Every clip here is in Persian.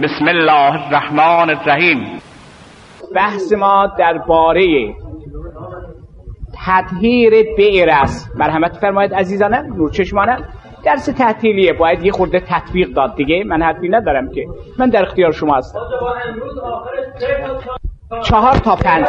بسم الله الرحمن الرحیم. بحث ما درباره تطهیر بئر است. مرحمت فرمایید عزیزانم، نورچشمانم. درس تحلیلیه، باید یه خورده تطبیق داد دیگه. من حرفی ندارم که، من در اختیار شما هستم. 4 تا 5.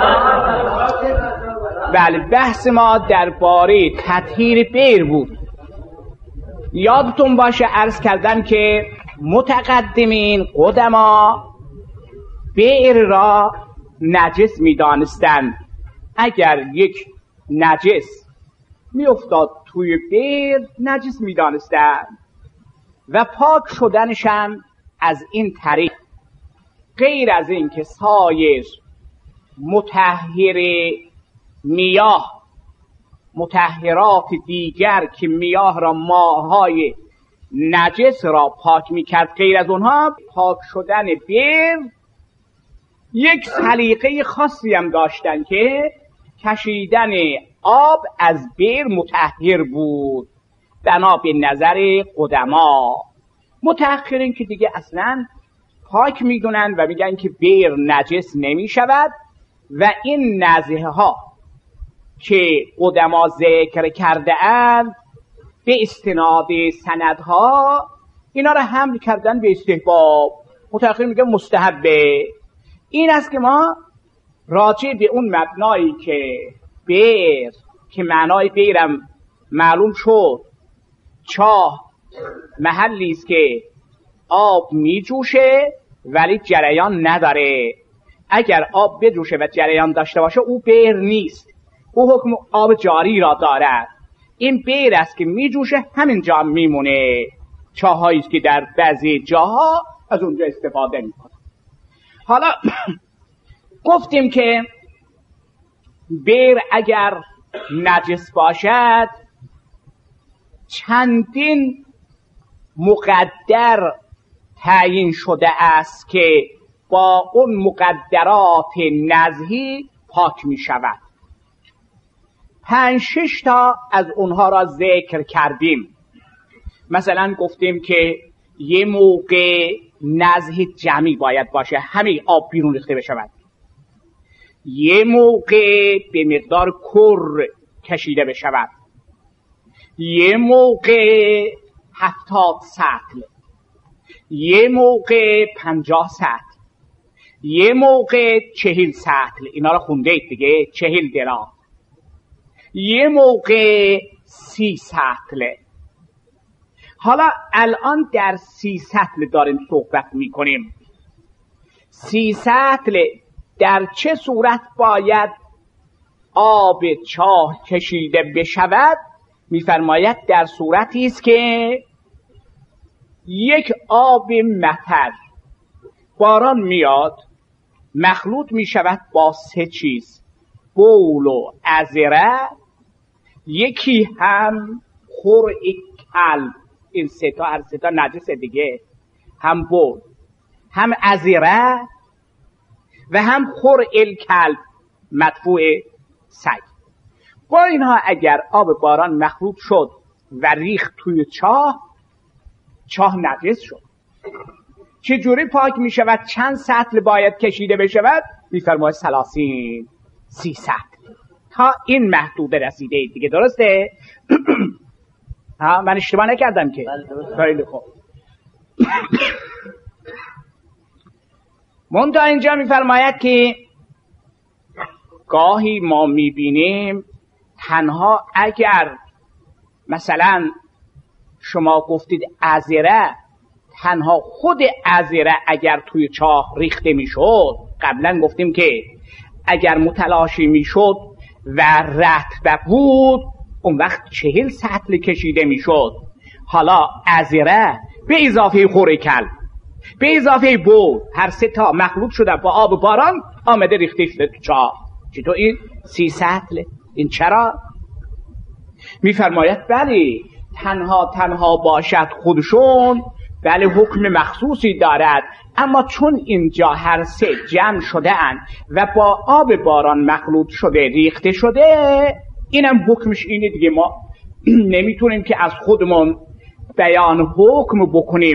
بله، بحث ما درباره تطهیر بئر بود. یادتون باشه عرض کردم که متقدمین قدما بئر را نجس می‌دانستند. اگر یک نجس می‌افتاد توی بئر نجس می‌دانستند و پاک شدنشان از این طریق، غیر از این که سایر مطهر میاه، مطهرات دیگر که میاه را، ماهای نجس را پاک میکرد، غیر از اونها پاک شدن بئر یک سلیقه خاصی هم داشتن که کشیدن آب از بئر مطهر بود. بنا به نظر قدما. متأخرین که دیگه اصلا پاک میدونن و میگن که بئر نجس نمیشود و این نزهه ها که قدما ذکر کرده اند به استناد سندها اینا را حمل کردن به استحباب. متأخرین میگن مستحبه. این است که ما راجع به اون مبنایی که بئر، که معنای بئرم معلوم شد، چاه محلی است که آب میجوشه ولی جریان نداره. اگر آب بجوشه و جریان داشته باشه او بئر نیست، او حکم آب جاری را دارد. این بئر است که میجوشه همینجا میمونه. چاهایی است که در بعضی جاها از اونجا استفاده میکنه. حالا گفتیم که بئر اگر نجس باشد چندین مقدر تعیین شده است که با اون مقدرات نزهی پاک می شود. 5-6 تا از اونها را ذکر کردیم. مثلا گفتیم که یه موقع نزه جمعی باید باشه، همه آب بیرون ریخته بشود. یه موقع به مقدار کر کشیده بشود. یه موقع 70 سطل. یه موقع 50 سطل. یه موقع 40 سطل. اینا را خونده اید دیگه، 40 درام. یه موقع 30 سطل. حالا الان در 30 سطل داریم صحبت میکنیم. 30 سطل در چه صورت باید آب چاه کشیده بشود؟ میفرماید در صورتی است که یک آب مطر، باران میاد، مخلوط میشود با 3 چیز: بول و عذره، یکی هم خرع کلب. این 3 تا، هر 3 تا نجس دیگه، هم بول، هم عذره و هم خرع کلب مدفوع سگ. با اینها اگر آب باران مخلوط شد و ریخت توی چاه نجس شد. چجوری پاک می شود؟ چند سطل باید کشیده بشود؟ میفرماید 30 سطل. تا این محدود رسیده دیگه، درسته؟ من اشتباه نکردم که؟ خیلی خوب. منتها اینجا میفرماید که گاهی ما میبینیم تنها اگر مثلا شما گفتید عذره، تنها خود عذره اگر توی چاه ریخته میشد، قبلا گفتیم که اگر متلاشی میشد و رطب بود اون وقت 40 سطل کشیده میشد. حالا عذره به اضافه خرع کلب، به اضافه بول، هر 3 تا مخلوط شده با آب باران آمده ریخته شده تو چاه. چطور این 30 سطل؟ این چرا؟ میفرماید بله، تنها باشد خودشون بله حکم مخصوصی دارد، اما چون اینجا هر 3 جمع شده اند و با آب باران مخلوط شده ریخته شده، اینم حکمش اینه دیگه. ما نمیتونیم که از خودمون بیان حکم بکنیم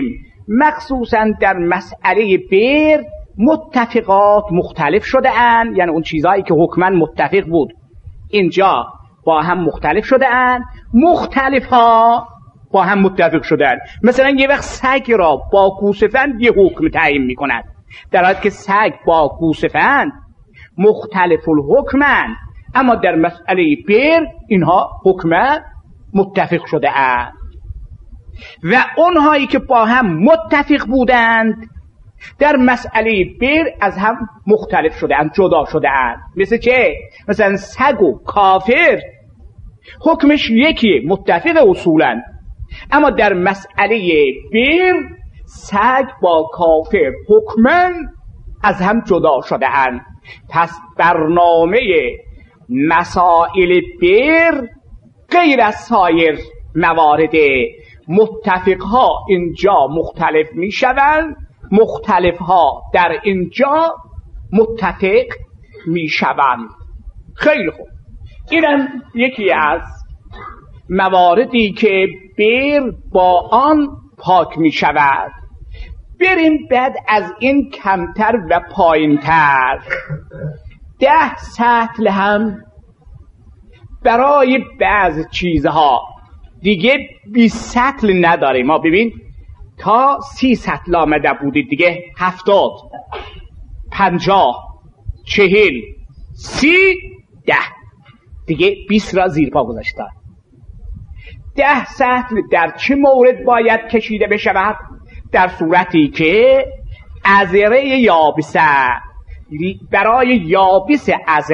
مخصوصا در مسئله بیر متفقات مختلف شده اند، یعنی اون چیزهایی که حکما متفق بود اینجا با هم مختلف شده اند، مختلف ها با هم متفق شده اند. مثلا یه وقت سگ را با گوسفند یه حکم تعیین می کند، در حالی که سگ با گوسفند مختلف الحکمند، اما در مسئله بیر اینها حکم متفق شده اند. و اونهایی که با هم متفق بودند در مسئله بیر از هم مختلف شده اند، جدا شده اند. مثل چه؟ مثلا سگ و کافر حکمش یکیه، متفق اصولا، اما در مسئله بیر سگ با کافر حکما از هم جدا شده اند. پس برنامه مسائل بیر غیر از سایر موارد متفق ها اینجا مختلف می شوند، مختلف ها در اینجا متفق می شوند. خیلی خوب، اینم یکی از مواردی که بیر با آن پاک می شود. بریم بعد از این کمتر و پایینتر. 10 سطل هم برای بعض چیزها دیگه 20 سطل نداریم. ما ببین تا 30 سطل آمده بودید دیگه، 70 50 40 30 10 دیگه 20 را زیر پا گذاشته. 10 سطل در چه مورد باید کشیده بشود؟ در صورتی که عذره یابسه، برای یابس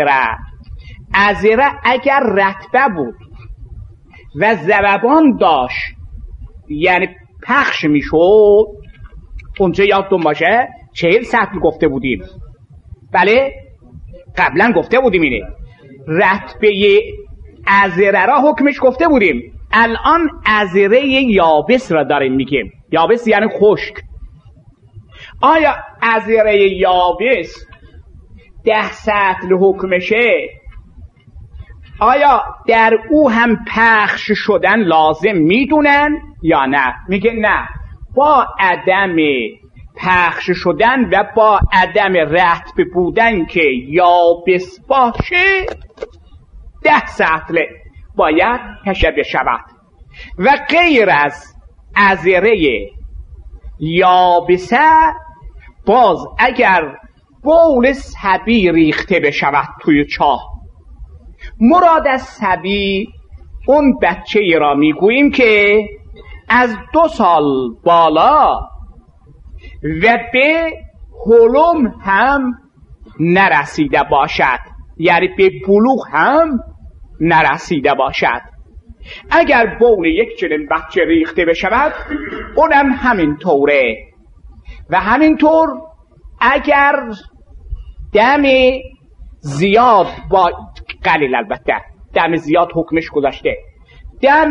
عذره اگر رطبه بود و ذببان داشت، یعنی پخش میشد، اونجا یادتون باشه 40 سطل گفته بودیم. بله قبلا گفته بودیم اینه رطبه عذره را حکمش گفته بودیم. الان عذره یابس را داریم میگیم. یابس یعنی خشک. آیا عذره یابس 10 سطل حکمشه؟ آیا در او هم پخش شدن لازم میدونن یا نه؟ میگه نه، با عدم پخش شدن و با عدم رطب بودن که یابس باشه 10 سطل باید کشیده شود. و غیر از عذره یابسه باز اگر بول صبی ریخته بشود توی چاه، مراد از صبی اون بچه را میگوییم که از 2 سال بالا و به حلم هم نرسیده باشد، یعنی به بلوغ هم نرسیده باشد. اگر بول یک چنین بچه ریخته بشود اونم همین طوره. و همینطور اگر دم زیاد با قلیل، البته دم زیاد حکمش گذاشته، دم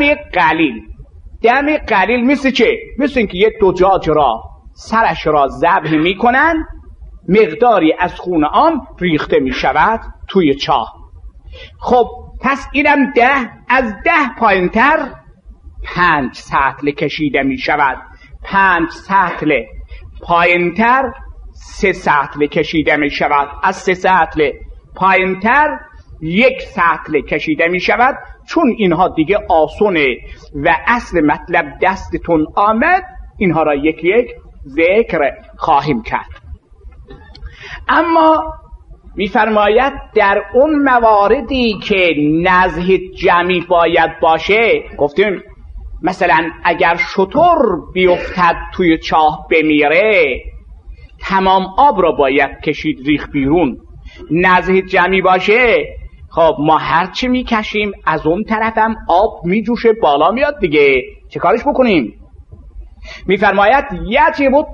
قلیل مثل چه؟ مثل اینکه یه دجاج را سرش را ذبح میکنن، مقداری از خون آن ریخته میشود توی چاه. خب پس اینم 10، از 10 پایینتر 5 سطل کشیده میشود. 5 سطل پایینتر 3 سطل کشیده میشود. از 3 سطل پایینتر 1 سطل کشیده میشود. چون اینها دیگه آسونه و اصل مطلب دستتون آمد، اینها را یک یک ذکر خواهیم کرد. اما میفرماید در اون مواردی که نزح جمعی باید باشه، گفتیم مثلا اگر شتر بیفتد توی چاه بمیره، تمام آب را باید کشید ریخ بیرون. نزح جمعی باشه، خب ما هرچی میکشیم از اون طرف هم آب میجوشه بالا میاد دیگه، چه کارش بکنیم؟ میفرماید یجب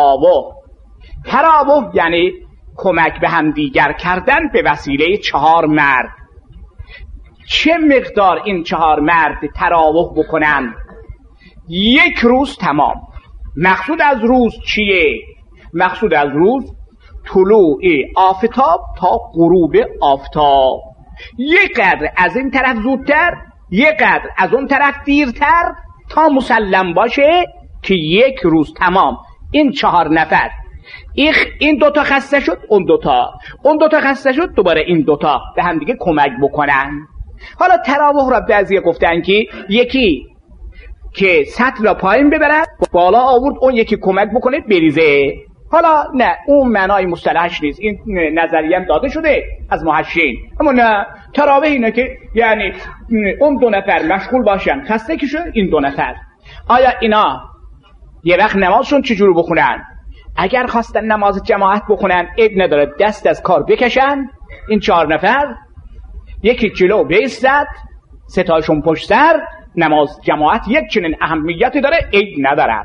تراوح یعنی کمک به هم دیگر کردن به وسیله 4 مرد. چه مقدار این 4 مرد تراوح بکنن؟ 1 روز تمام. مقصود از روز چیه؟ مقصود از روز طلوع آفتاب تا غروب آفتاب. 1 قدر از این طرف زودتر، 1 قدر از اون طرف دیرتر، تا مسلم باشه که یک روز تمام این 4 نفر این دوتا خسته شد، اون دوتا خسته شد، دوباره این دوتا به هم دیگه کمک بکنن. حالا تراوح را بعضی گفتن که یکی که سطل را پایین ببرد بالا آورد، اون یکی کمک بکنه بریزه. حالا نه، اون معنای مصطلحش نیست، این نظریه هم داده شده از محشین. اما نه، تراوح اینه که یعنی اون 2 نفر مشغول باشن، خسته که شد این 2 نفر. آیا اینا یه وقت نمازشون چجور بخونن؟ اگر خواستن نماز جماعت بخونن عیب نداره، دست از کار بکشن، این 4 نفر یکی جلو بیستد، 3 تاشون پشت سر. نماز جماعت یک چنین اهمیتی داره، عیب نداره.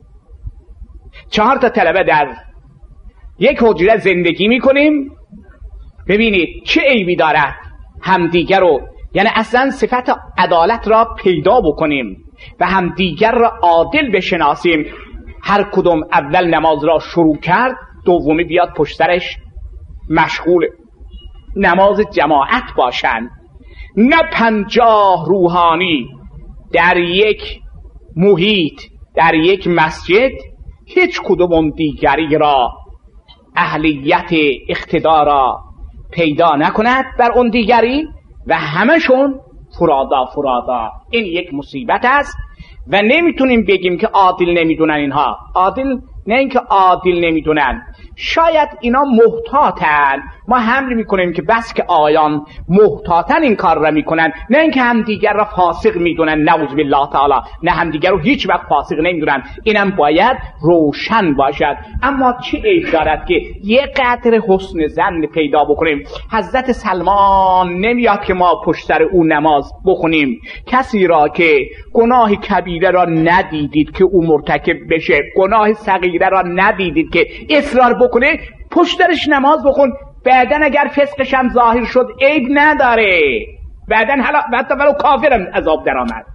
4 تا طلبه در یک حجره زندگی میکنیم، ببینید چه عیبی داره همدیگر رو، یعنی اصلا صفت عدالت را پیدا بکنیم و همدیگر را عادل بشناسیم. هر کدوم اول نماز را شروع کرد، دومی بیاد پشت سرش مشغول نماز جماعت باشن، نه 50 روحانی در یک محیط در یک مسجد هیچ کدوم دیگری را اهلیت اقتدار را پیدا نکند بر اون دیگری و همشون فرادا. این یک مصیبت است و نمیتونیم بگیم که عادل نمیدونن. اینها عادل نه اینکه عادل نمیدونن، شاید اینا محتاطن. ما حمل میکنیم که بس که آیان محتاطن این کار را میکنن، نه اینکه همدیگر را فاسق میدونن، نعوذ بالله تعالی، نه همدیگر رو هیچ وقت فاسق نمیدونن. اینم باید روشن باشد. اما چه عیب دارد که یه قدر حسن ظن پیدا بکنیم؟ حضرت سلمان نمیاد که ما پشت سر او نماز بخونیم. کسی را که گناه کبیره را ندیدید که او مرتکب بشه، گناه صغیره را ندیدید که اصرار بکنه، پشت درش نماز بخون. بعدن اگر فسقش هم ظاهر شد عیب نداره، بعدن حتی ولو کافرم عذاب در آمد.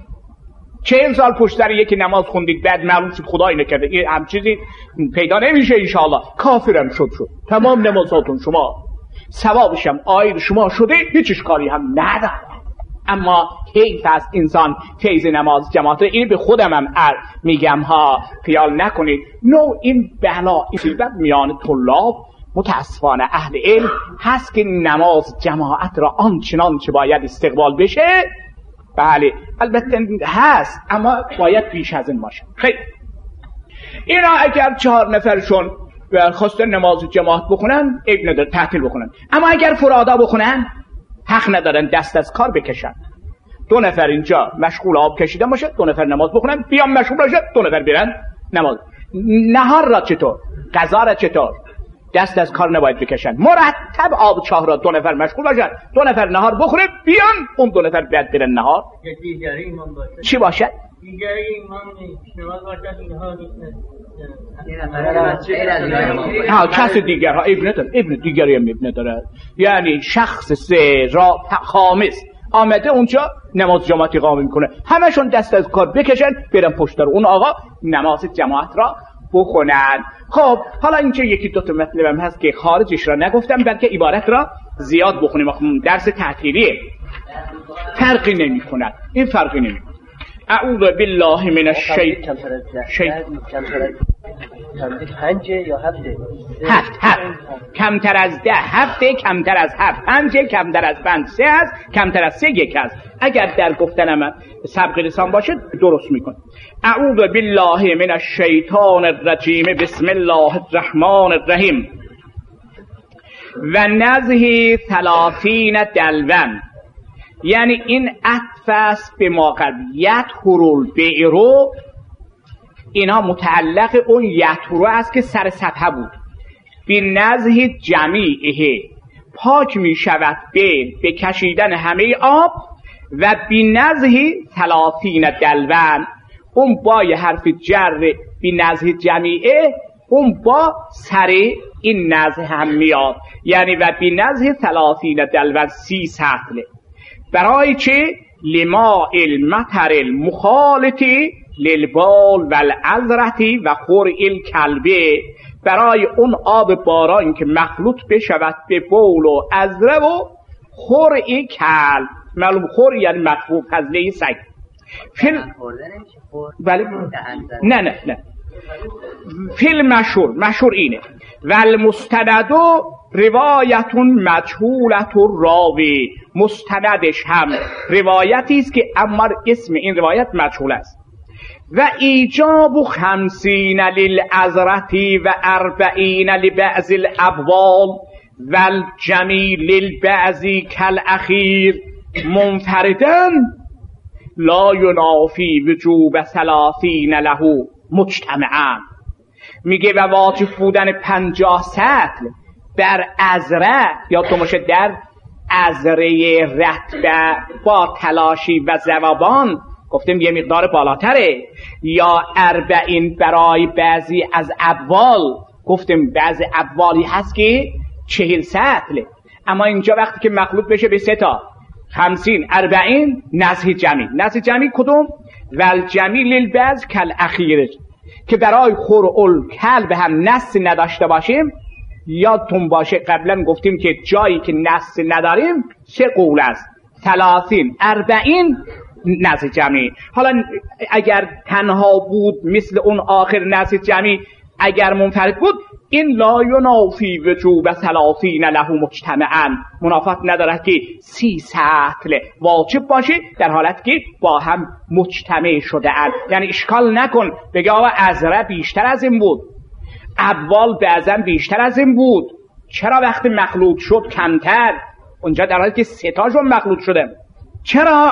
40 سال پشت در یکی نماز خوندید، بعد معلوم شد خدایی نکرده این هم چیزی پیدا نمیشه، انشاءالله کافرم شد تمام نمازاتون شما ثوابش هم آید شما شده، هیچ اشکالی هم نداره. اما حیف است انسان فیض نماز جماعت، این به خودم هم میگم ها، خیال نکنید نوع این بلا این میان طلاب متاسفانه اهل علم هست که نماز جماعت را آنچنان که باید استقبال بشه. بله البته هست، اما باید بیش از این باشه. خیلی اینا اگر 4 نفرشون خواستن نماز جماعت بخونن عیب نداره، تعطیل بخونن. اما اگر فرادا بخونن حق ندارن دست از کار بکشن. 2 نفر اینجا مشغول آب کشیدن باشه، 2 نفر نماز بخونن، بیان مشغول باشه 2 نفر برن نماز. نهار را چطور؟ غذا را چطور؟ دست از کار نباید بکشن. مرتب آب چاه را 2 نفر مشغول باشن، 2 نفر نهار بخوره، بیان اون 2 نفر بعد برن نهار. دیگری ایمان باشه. چی باشد؟ دیگری ایمان نماز باشد اینها ها کس دیگر ها ابن دیگری هم ابن داره. یعنی شخص 3 را خامس آمده اونجا نماز جماعتی قائم میکنه، همشون دست از کار بکشن برن پشت در اون آقا نماز جماعت را بخونن. خب حالا اینجا یکی 2 تا مطلبم هست که خارجش را نگفتم، بلکه عبارت را زیاد بخونیم. درس تعطیلیه، فرقی نمی کند، این فرقی نمی کند. اعوذ بالله من الشیطان. 5 یا 7 کمتر از 10 7 کمتر از 7 5 کمتر از 5 3 است، کمتر از 3 1 است. اگر در گفتنم سبق لسان باشه درست میکنه. اعوذ بالله من الشیطان الرجیم بسم الله الرحمن الرحیم و نزه 30 دلون. یعنی این عطف است به ما قبلیت هرول بیرو، اینا متعلق اون یترو است که سر سطح بود. بی نزه جمیعه پاک می شود به کشیدن همه آب و بی نزه 30 دلون. اون با یه حرف جر بی نزه جمیعه، اون با سر این نزه هم میاد، یعنی و بی نزه 30 دلون 30 سطله. برای چه؟ لما المطر المخالطی للبال و العذرتی و خور الکلبه، برای اون آب باران که مخلوط بشود به بول و عذره و خور کلب. معلوم خور یعنی مخلوط فضله سگ. بله نه فیلم مشهور اینه والمستند روایت مجهولت الراوی، مستندش هم روایتی است که اما اسم این روایت مجهول است. و ایجاب 50 للعذرة و 40 لبعض الابوال و الجمیع للبعض کالاخیر منفردن لا ینافی وجوب 30 له مجتمعا. میگه و واجب بودن 50 سطل در عذره یا تو باشه در عذره رتبه با تلاشی و ذوبان، گفتیم یه مقدار بالاتره، یا 40 برای بعضی از ابوال، گفتیم بعضی ابوالی هست که 40 سطله، اما اینجا وقتی که مخلوط بشه به 3 تا 50 40 نزح جمعی کدوم؟ والجمیع للبعض کالاخیر، که برای خرعل کلب هم نص نداشته باشیم. یادتون باشه قبلا گفتیم که جایی که نص نداریم 3 قول است، 30 40 نزد جمعی. حالا اگر تنها بود مثل اون آخر نزد جمعی، اگر منفرد بود این لا ینافی وجوب 30 له مجتمعا، منافات ندارد که 30 سطل واجب باشه در حالت که با هم مجتمع شده اند. یعنی اشکال نکن بگه آقا عذره بیشتر از این بود، ابوال بعضا بیشتر از این بود، چرا وقتی مخلوط شد کمتر؟ اونجا در حالی که 3 تاشون مخلوط شده. چرا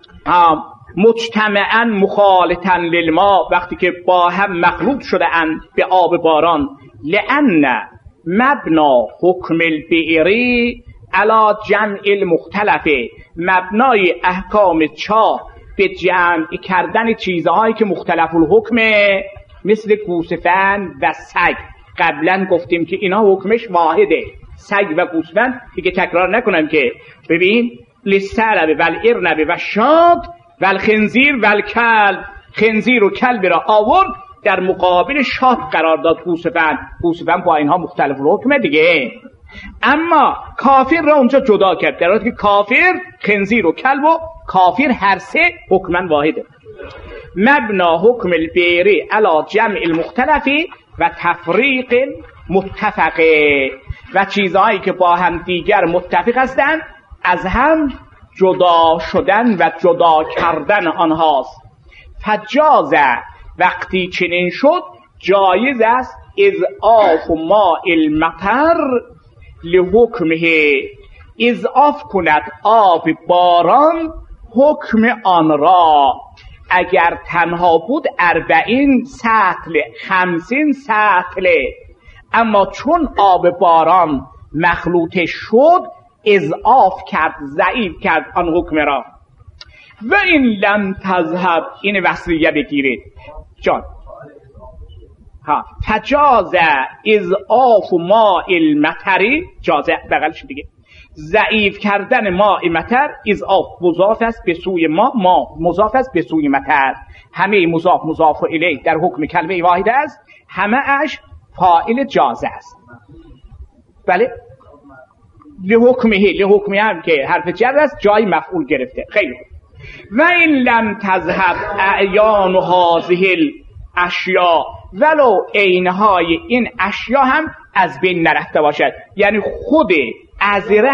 مجتمعا مخالطا للما، وقتی که با هم مخلوط شده اند به آب باران؟ لأن مبنا حکم البئری علی جمع المختلف، مبنای احکام چاه به جمع کردن چیزهایی که مختلف الحکمه، مثل گوسفند و سگ. قبلا گفتیم که اینا حکمش واحده، سگ و گوسفند، دیگه تکرار نکنم که ببین للثعلب والارنب والشاة والخنزیر والکلب، خنزیر و کلب را آورد در مقابل شاه قرار داد گوسفند با اینها مختلف الحکمه دیگه. اما کافر را اونجا جدا کرد، در حالی که کافر خنزیر و کلب و کافر هر 3 حکما واحده. مبنا حکم البیری علی جمع المختلف و تفریق متفقه، و چیزهایی که با هم دیگر متفق هستند از هم جدا شدن و جدا کردن آنهاست. فجازه، وقتی چنین شد جایز است اضعاف ماء المطر لحکمه، اضعاف کند آب باران حکم آن را. اگر تنها بود 40 سطل 50 سطل، اما چون آب باران مخلوط شد اضعاف کرد، ضعیف کرد آن حکم را. و این لم تذهب، این وصلیه بگیرید جان، فجاز اضعاف ماء المطری، جازه بغلش دیگه، ضعیف کردن ماء مطر، اضعاف مضاف است به سوی ما مضاف است به سوی مطر، همه مضاف الیه در حکم کلمه واحده است، همه اش فاعل جازه است. بله، لحکمه هم که حرف جر است جای مفعول گرفته. خیلی خوب. و این لم تذهب اعیان هذه الاشیاء، ولو عینهای این اشیا هم از بین نرفته باشد، یعنی خود عذره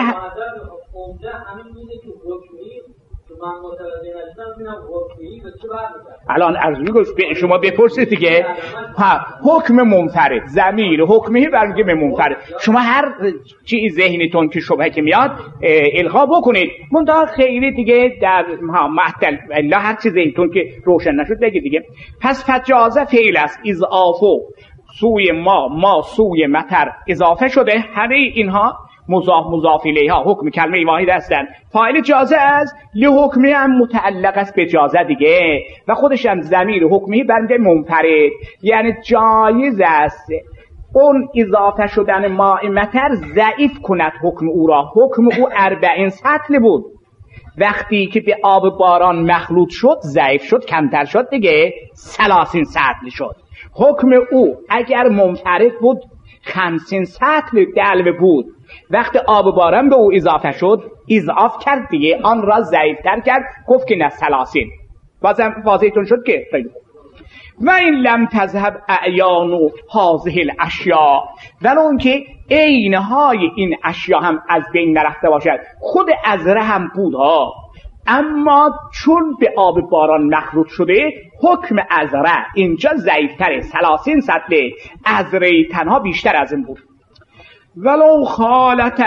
الان عرض میگوست شما بپرسید دیگه. حکم منفرد، ضمیر حکمی برمیگه به منفرد. شما هر چیز ذهنتون که شبهه که میاد الغا بکنید، منتها خیلی دیگه در معطل الا هر چیز ذهنتون که روشن نشد بگید دیگه. پس فجازه فعل است، اضافه سوی ما سوی مطر اضافه شده، همه اینها مضاف الیها حکم کلمه واحد هستند، فاعل جازه است، لحکمی هم متعلق است به جازه دیگه، و خودش هم ضمیر حکمی برمیگرده منفرد، یعنی جایز است اون اضافه شدن ماء مطر ضعیف کند حکم او را. حکم او 40 سطل بود، وقتی که به آب باران مخلوط شد ضعیف شد، کمتر شد دیگه، 30 سطل شد. حکم او اگر منفرد بود 50 سطل دلو بود، وقتی آب باران به او اضافه شد اضاف کرد دیگه، آن را ضعیفتر کرد، گفت که نه 30. بازم واضحتون شد که خیلی و این لم تذهب اعیان هذه الاشیاء، ولو اون که عینهای این اشیا هم از بین نرفته باشد، خود عذره هم بود ها، اما چون به آب باران مخلوط شده حکم عذره اینجا ضعیفتره، 30 سطل عذره تنها بیشتر از این بود. ولو خالت،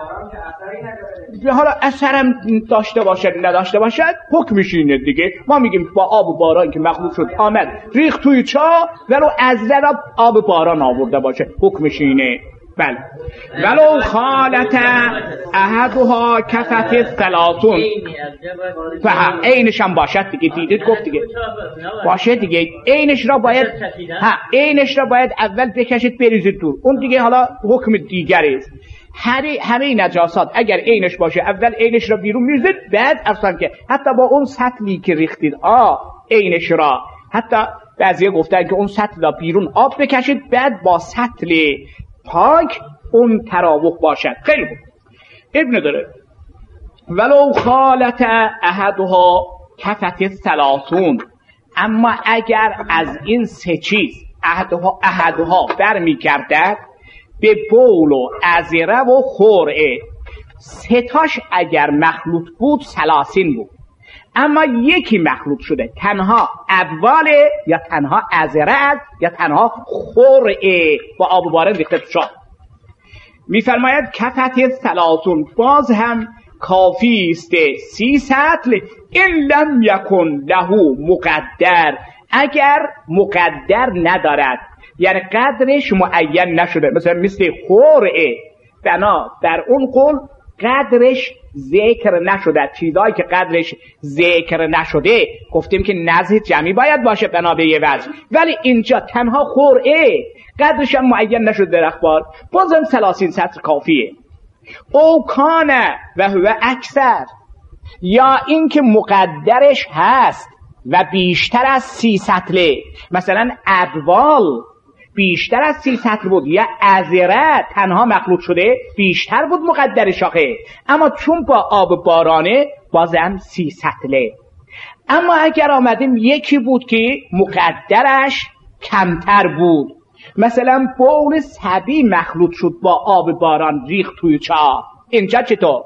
حالا اثرم داشته باشد نداشته باشد حکمش اینه دیگه. ما میگیم با آب باران که مخلوط شد آمد ریخت توی چا، ولو عذره را آب باران آورده باشه حکمش اینه. بله ولو خالت احدها کفت 30 فهم عینش هم باشد دیگه، دیدید گفت دیگه باشه دیگه، عینش را باید عینش را باید اول بکشید بریزید دور، اون دیگه حالا حکم دیگری است. همه نجاسات اگر عینش باشه اول عینش را بیرون میریزید، بعد اصلا که حتی با اون سطلی که ریختید عینش را، حتی بعضیا گفتن که اون سطل را بیرون آب بکشید بعد با سطل پاک اون تراوح باشد. خیلی خوب ابن داره ولو خالت احدها کفت 30، اما اگر از این 3 چیز احدها برمیگردد به بول و عذره و خرعه، 3 تاش اگر مخلوط بود 30 بود، اما یکی مخلوط شده، تنها ابواله یا تنها عذره یا تنها خرعه با آب باران ریخته شد. میفرماید کفت 30 باز هم کافی است 30 سطل این لم یکن له مقدر، اگر مقدر ندارد، یعنی قدرش معین نشده، مثل خرعه بنا در اون قول قدرش ذکر نشده، چیزایی که قدرش ذکر نشده گفتیم که نزد جمعی باید باشه بنا به یه وجه، ولی اینجا تنها خرعه قدرش هم معین نشده در اخبار، بازم 30 سطر کافیه. او کانه و هو اکثر، یا اینکه مقدرش هست و بیشتر از 30 سطله، مثلا ابوال بیشتر از 30 سطل بود، یا عذره تنها مخلوط شده بیشتر بود مقدر شاخه، اما چون با آب بارانه بازم 30 سطله. اما اگر آمدیم یکی بود که مقدرش کمتر بود، مثلا بول صبی مخلوط شد با آب باران ریخت توی چاه، اینجا چطور؟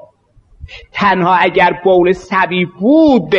تنها اگر بول صبی بود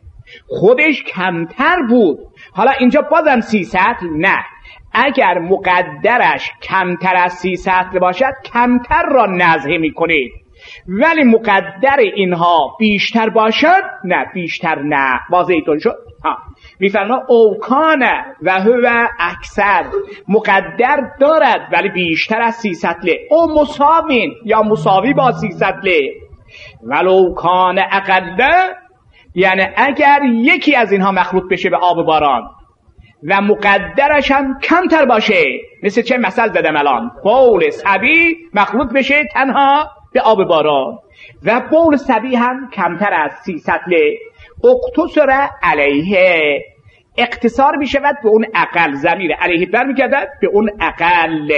خودش کمتر بود، حالا اینجا بازم 30 سطل نه، اگر مقدرش کمتر از 30 سطل باشد کمتر را نزهه می کنید، ولی مقدر اینها بیشتر باشد نه بیشتر نه. واضحتون شد؟ میفرما اوکانه و هو اکثر، مقدر دارد ولی بیشتر از 30 سطله، او مساوین یا مساوی با 30 سطله، ولو کان اقله، یعنی اگر یکی از اینها مخلوط بشه به آب باران و مقدرش هم کمتر باشه، مثل چه مثل زدم الان، بول صبی مخلوط بشه تنها به آب باران و بول صبی هم کمتر از 30 سطله، اقتصر علیه، اقتصار میشود به اون اقل، ضمیر علیه برمیگردد به اون اقل.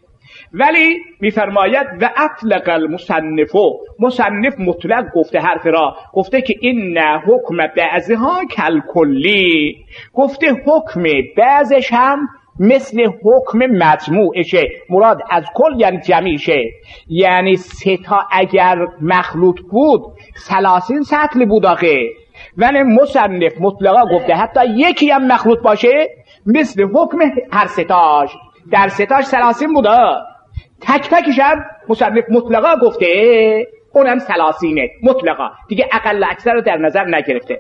ولی میفرماید و اطلق المصنف، مصنف مطلق گفته حرف را، گفته که این حکم بعضها کل کلی، گفته حکم بعضش هم مثل حکم مجموعشه، مراد از کل یعنی جمعیشه، یعنی 3 تا اگر مخلوط بود 30 سطل بود آخه، ولی مصنف مطلقا گفته حتی یکی هم مخلوط باشه مثل حکم هر 3 تاش، در 3 تاش 30 بوده، تک تکش هم مصنف مطلقا گفته اونم 30 مطلقا دیگه، اقل اکثر رو در نظر نگرفته.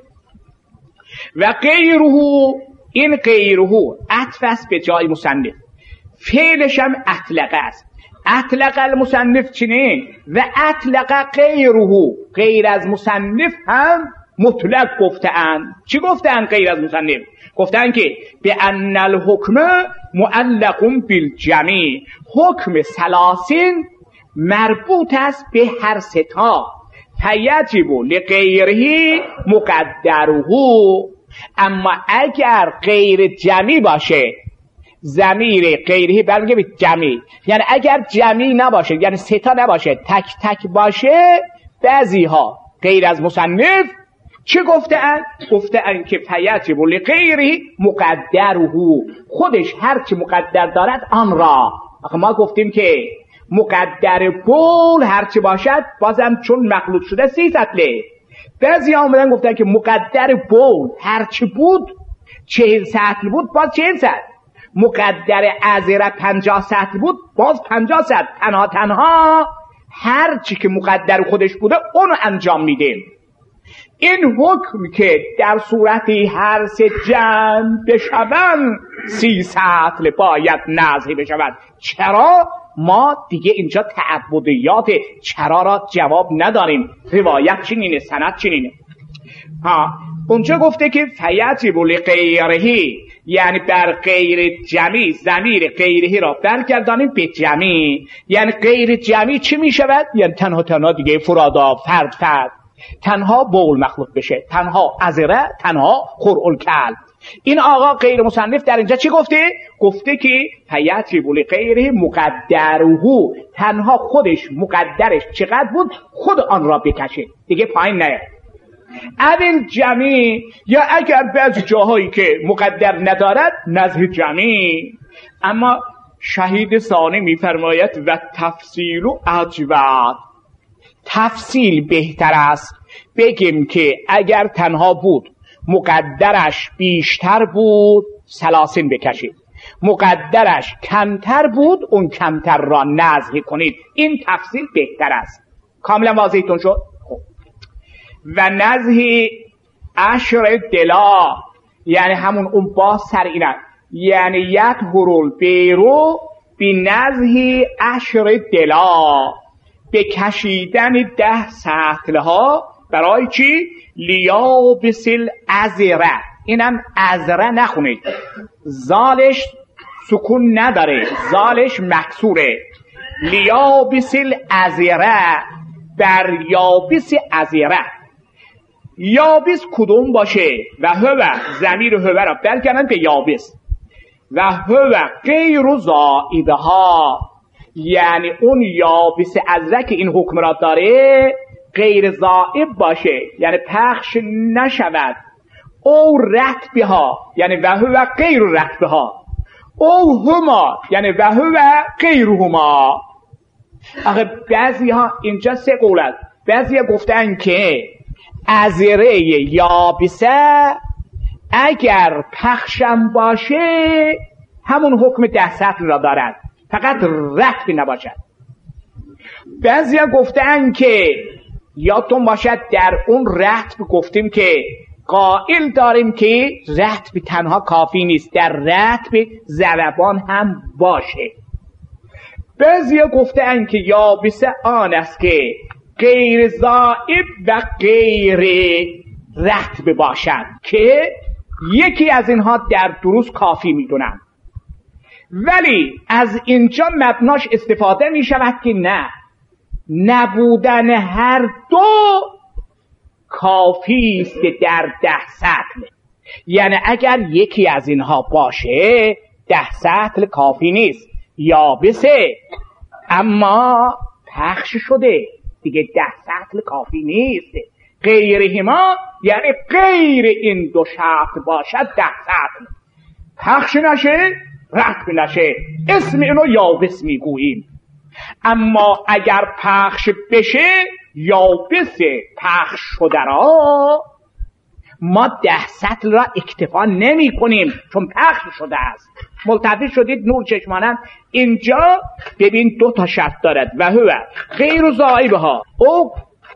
و غیره، این غیره عطف است به جای مصنف، فعلش هم اطلقه است، اطلق المصنف چنین و اطلق غیره، غیر از مصنف هم مطلق گفتن. چی گفتن غیر از مصنف؟ گفتن که به ان الحکم معلق بالجميع، حکم 30 مربوط است به هر 3 تا، فیجب لغیره مقدره، اما اگر غیر جمعی باشه، ضمیر غیره برمیگه به جمعی، یعنی اگر جمعی نباشه یعنی 3 تا نباشه تک تک باشه، بعضی ها غیر از مصنف چه گفتن؟ گفتن که فیجب لغیره مقدره، خودش هرچی مقدر دارد آن را. آخه ما گفتیم که مقدر بول هرچی باشد بازم چون مخلوط شده 30 سطله. بعضی آمدن گفتن که مقدر بول هرچی بود 40 سطل بود باز 40 سطل، مقدر عذره 50 سطل بود باز 50 سطل. تنها هرچی که مقدر خودش بوده اونو انجام میده. این حکم که در صورتی هر سه جمع بشوند 30 سطل باید نزهی بشود. چرا؟ ما دیگه اینجا تعبدیات چرا را جواب نداریم. روایت چنینه، سند چنینه. اونجا گفته که فیجب لغیره، یعنی بر غیر جمعی ضمیر غیره را برگردانیم به جمعی. یعنی غیر جمعی چی می شود؟ یعنی تنها دیگه فرادا، فرد تنها بول مخلوط بشه، تنها عذره، تنها قرع‌الکلب. این آقا غیر مصنف در اینجا چی گفته؟ گفته که فیجب لغیره مقدره، تنها خودش مقدرش چقدر بود خود آن را بکشه، دیگه پایین نیاد. اول جمعی، یا اگر بعض جاهایی که مقدر ندارد نزه جمعی. اما شهید ثانی میفرماید و تفصیل و اجود، تفصیل بهتر است. بگیم که اگر تنها بود مقدرش بیشتر بود سلاسین بکشید، مقدرش کمتر بود اون کمتر را نزه کنید. این تفصیل بهتر است. کاملا واضحتون شد؟ و نزهی 10 دلا، یعنی همون اون باز سر اینه، یعنی یطهر بیرو بی نزهی 10 دلا، به کشیدن 10 سطل ها. برای چی؟ لیابس العذره. اینم عذره نخونید، زالش سکون نداره، زالش مکسوره. لیابس العذره، بر یابس عذره. یابس کدوم باشه؟ و هو، ضمیر هو را برگردن به یابس. و هو غیر زائبه ها، یعنی اون یابس عذره که این حکم را داره غیر زائب باشه، یعنی پخش نشود. او رطبه ها، یعنی و هو غیر رطبه ها. او هما، یعنی و هو غیر هما. آخه بعضی ها اینجا 3 قول است. بعضی ها گفتن که عذره یابسه اگر پخشم باشه همون حکم 10 سطل را دارد، فقط رطب نباشد. بعضی ها گفتن که یادتون باشد در اون رطب گفتیم که قائل داریم که رطب تنها کافی نیست، در رطب ضربان هم باشه. بعضی ها گفتن که یابسه آن است که غیر زائب و غیر رطب باشد، که یکی از اینها در دروس کافی میدونم. ولی از اینجا مبناش استفاده می شود که نه، نبودن هر دو کافی است در 10 سطل. یعنی اگر یکی از اینها باشه 10 سطل کافی نیست، یابسه اما پخش شده، دیگه 10 سطل کافی نیست. غیرهما یعنی غیر این 2 شرط باشد 10 سطل، پخش نشه، رطب نشه، اسم اینو یابس میگوییم. اما اگر پخش بشه یابس پخش شده را ما 10 سطل را اکتفا نمی کنیم چون پخش شده است. ملتفت شدید نور چشمانم؟ اینجا ببین 2 تا شرط دارد و هو غیر زائبه ها، او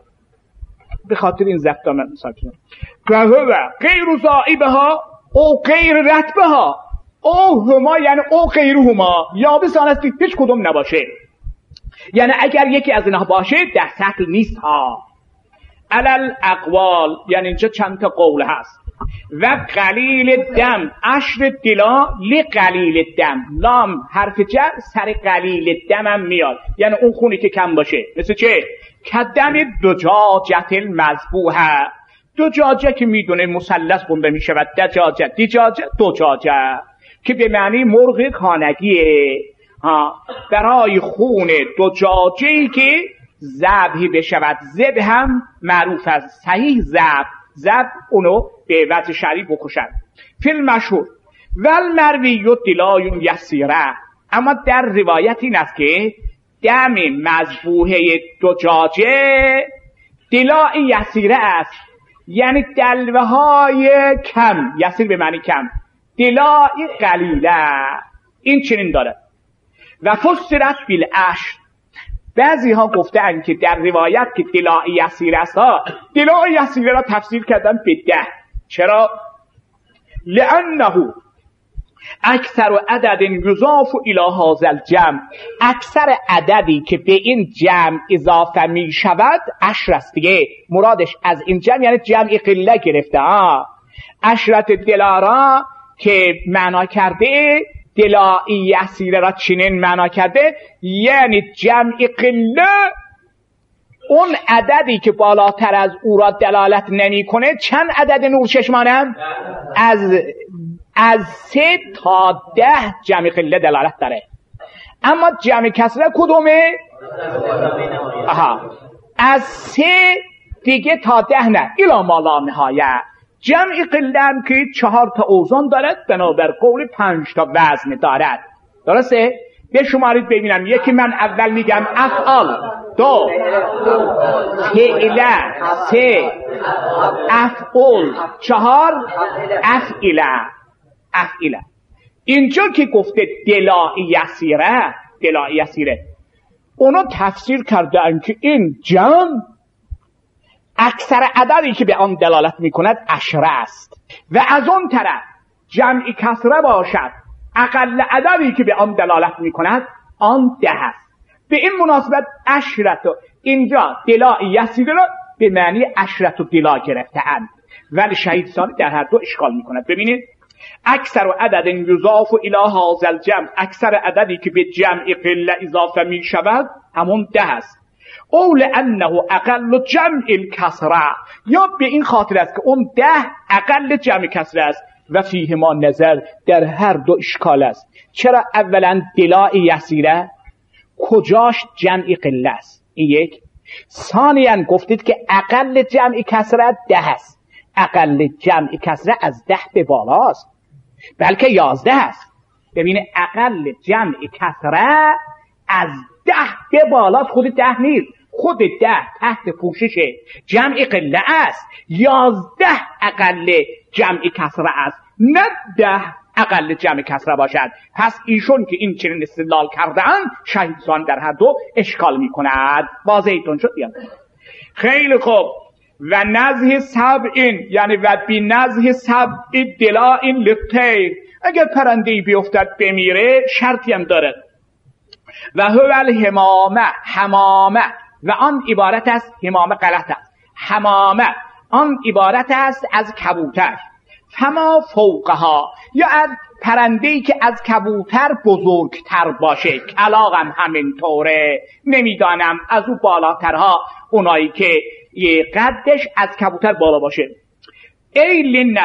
به خاطر این ضبط من ساکنم، و هو غیر زائبه ها او غیر رطبه ها، او هما یعنی او غیر هما، یابس آن است هیچ کدوم نباشه. یعنی اگر یکی از اینها باشه 10 سطل نیست ها. علل اقوال، یعنی اینجا چند تا قول هست. و قلیل دم 10 دلا لقلیل دم، لام حرف جر سر قلیل دم هم میاد، یعنی اون خونی که کم باشه. مثل چه؟ کدم دجاجت المذبوحه، دجاجه که میدونه مثلث خونده میشود، دجاجه، دجاجه، دجاجه که به معنی مرغ خانگیه. برای خون دجاجه‌ای که ذبح بشود، ذبح هم معروف است، صحیح ذبح زد اونو به وجه شرعی بکشد. فیلم مشهور ول مروی و دلایون یسیره، اما در روایت این است که دم مذبوحه دجاجه دلای یسیره است، یعنی دلوه های کم، یسیر به معنی کم، دلای قلیله. این چنین داره. و فسرت بالعشر، بعضی ها گفتن که در روایت که دلای یسیر است ها، دلای یسیره را تفسیر کردن به 10. چرا؟ لانه اکثر عدد یضاف الی هذا الجمع، اکثر عددی که به این جمع اضافه می شود 10 است دیگه. مرادش از این جمع یعنی جمع قله گرفته. عشرت دلارا که معنا کرده، دلایی یسیره را چنین معنا کرده، یعنی جمع قله اون عددی که بالاتر از او را دلالت نمی کنه. چند عدد نور چشمانم؟ از 3 تا 10 جمع قله دلالت داره. اما جمع کسره کدومه؟ از 3 دیگه تا 10 نه، الی ما لا نهایه. جمع قله هم که 4 تا اوزان دارد، بنابر قول 5 تا وزن دارد. درسته؟ به شمارید ببینم. یکی من اول میگم افعال، 2 فعله، 3 افعول، 4 افعله. اینجا که گفته دلای یسیره اونو تفسیر کردن که این جمع اکثر عددی که به آن دلالت میکند 10 است، و از اون طرف جمع کسره باشد اقل عددی که به آن دلالت میکند آن 10 است. به این مناسبت 10 اینجا دلای یسیره را به معنی 10 دلا گرفته‌اند، ولی شهید ثانی در هر دو اشکال میکند. ببینید، اکثر عدد یضاف الی هذا الجمع، اکثر عددی که به جمع قله اضافه می شود همون 10 است. او لانه اقل جمع الکسره، یا به این خاطر است که اون 10 اقل جمع کسره است. و فیه ما نظر، در هر دو اشکال است. چرا اولا دلای یسیره کجاش جمع قله است؟ این یک. ثانیاً گفتید که اقل جمع کسره 10 است. اقل جمع کسره از 10 به بالاست، بلکه 11 است. ببینه اقل جمع کسره از 10 به بالاست، خود 10 نیست، خود 10 تحت پوشش جمع قله است. 11 اقل جمع کسره است، نه 10 اقل جمع کسره باشد. پس ایشون که این چنین استدلال کردن، شهیدسان در هر دو اشکال می کند. واضحتون شد یا؟ خیلی خوب. و نزه سبعین، یعنی و بی نزه سبع دلائن للطیر، اگر پرنده‌ای بیفتد بمیره شرطی هم داره. و هو الحمامه، و آن عبارت است، حمامه غلط است، حمامه آن عبارت است از کبوتر. فما فوقها، یا از پرنده‌ای که از کبوتر بزرگتر باشه. کلاغ هم همینطوره، نمیدانم از او بالاترها اونایی که یه قدش از کبوتر بالا باشه. ای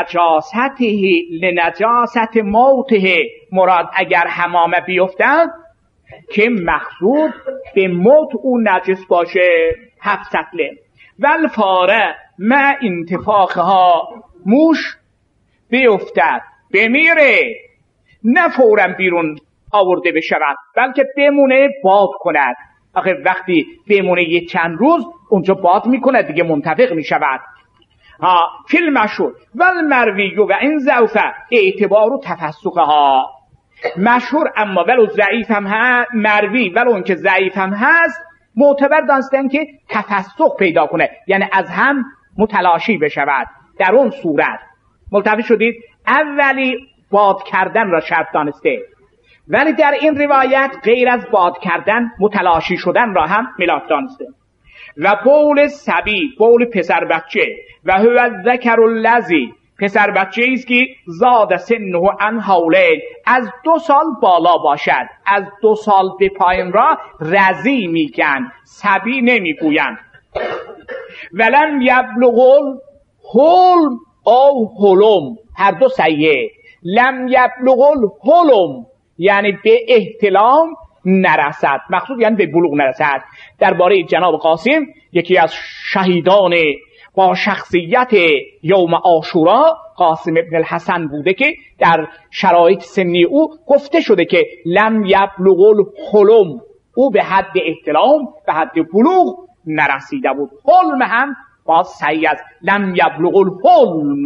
لنجاست موته، مراد اگر حمامه بیفتن که مخصوص به موت او نجس باشه. 7 سطله. والفاره مع انتفاخها، موش بیفتد بمیره، نه فوراً بیرون آورده بشود، بلکه بمونه باد کند. آخه وقتی بمونه یه چند روز اونجا باد میکنه دیگه، منطبق میشود. فیلم مشهور والمروی و این ضعف اعتبار و تفسقها، مشهور اما ولو ضعیف هم هست، مروی ولو اون که ضعیف هم هست معتبر دانستن که تفسق پیدا کنه، یعنی از هم متلاشی بشود. در اون صورت ملتفت شدید، اولی باد کردن را شرط دانسته، ولی در این روایت غیر از باد کردن متلاشی شدن را هم ملاک دانسته. و بول صبی، بول پسر بچه، و هو الذکر الذی، پسر بچه ایست که زاد سنه عن حولین، از 2 سال بالا باشد. از 2 سال به پایین را رضی میگن، صبی نمیگوین. ولم یبلغ الحلم او حلم، هر دو صحیحه. لم یبلغ الحلم یعنی به احتلام نرسد، مقصود یعنی به بلوغ نرسد. درباره جناب قاسم، یکی از شهیدان با شخصیت یوم عاشورا قاسم ابن الحسن بوده که در شرایط سنی او گفته شده که لم یبلغ الحلم، او به حد احتلام، به حد بلوغ نرسیده بود. حلم هم باز صحیح است، لم یبلغ الحلم.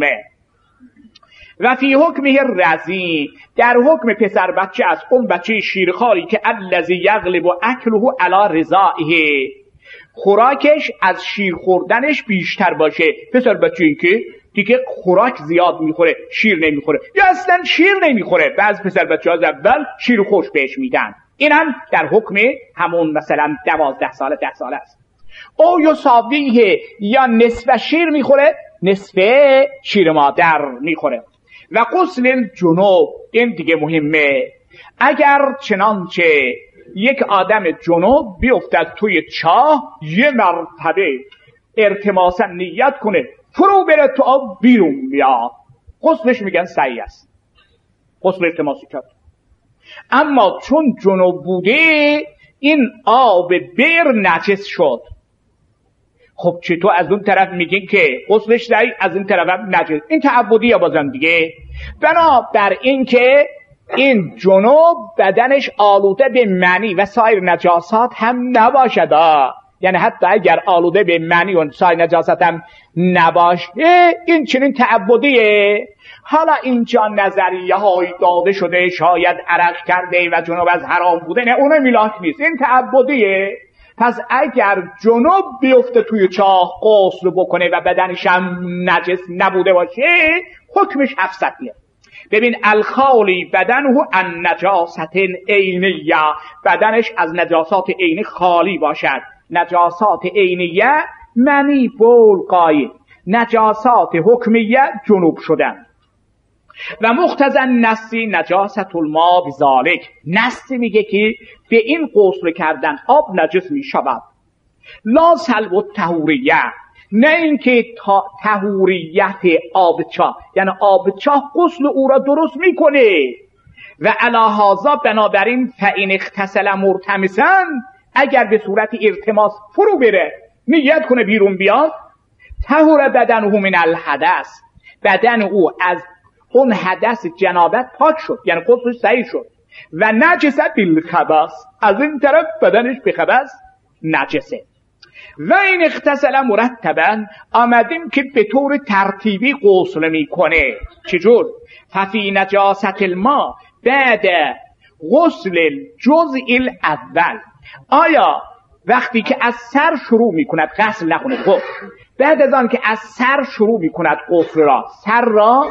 و فی حکمه رضی، در حکم پسر بچه از اون بچه شیرخواری که الذی یغلب اکله علی رضائه، خوراکش از شیر خوردنش بیشتر باشه. پسر بچه این که دیگه خوراک زیاد میخوره، شیر نمیخوره، یا اصلا شیر نمیخوره. بعض پسر بچه از اول شیر خوش بهش میدن. این هم در حکم همون مثلا 12 ساله 10 ساله است. او یساویه، یا نصف شیر میخوره، نصف شیر مادر میخوره. و غسل جنوب، این دیگه مهمه. اگر چنانچه یک آدم جنوب بیفتد توی چاه، یه مرتبه ارتماسا نیت کنه فرو بره تو آب بیرون بیاد، غسلش میگن صحیح است، غسل ارتماسی کرد. اما چون جنوب بوده این آب بیر نجس شد، خب چطور از اون طرف میگین که غسلش صحیح، از این طرف هم نجس؟ این تعبدیه بازم دیگه. بنابر این که این جنوب بدنش آلوده به منی و سایر نجاسات هم نباشد، یعنی حتی اگر آلوده به منی و سایر نجاسات هم نباشه این چنین تعبدیه. حالا اینجا نظریه های داده شده شاید عرق کرده و جنوب از حرام بوده، نه اون میلاک نیست، این تعبدیه. پس اگر جنوب بیفته توی چاه غسل بکنه و بدنش هم نجس نبوده باشه حکمش افسدیه. ببین الخالی بدنه عن نجاست عینیه، بدنش از نجاسات عینی خالی باشد. نجاسات عینیه منی بول قاید، نجاسات حکمیه جنوب شدن. و مقتضی نسی نجاست الماء بذالک، نسی میگه که به این غسل کردن آب نجس میشود. لا سلب الطهوریه، نه اینکه طهوریت آب چاه، یعنی آب چاه غسل او را درست میکنه. و علی هذا بنابراین فإن اغتسل مرتمسا، اگر به صورت ارتماس فرو بره نیت کنه بیرون بیاد، طهور بدنه من الحدث، بدن او از اون حدث جنابت پاک شد، یعنی غسلش صحیح شد. و نجسه بالخبث، از این طرف بدنش به خبث نجسه. و این اغتسل مرتبا، آمدیم که به طور ترتیبی غسل میکنه. چجور؟ ففی نجاست الماء بعد غسل الجزء الاول، آیا وقتی که از سر شروع میکند غسل نکنه، خب بعد از آن که از سر شروع میکند غسل را، سر را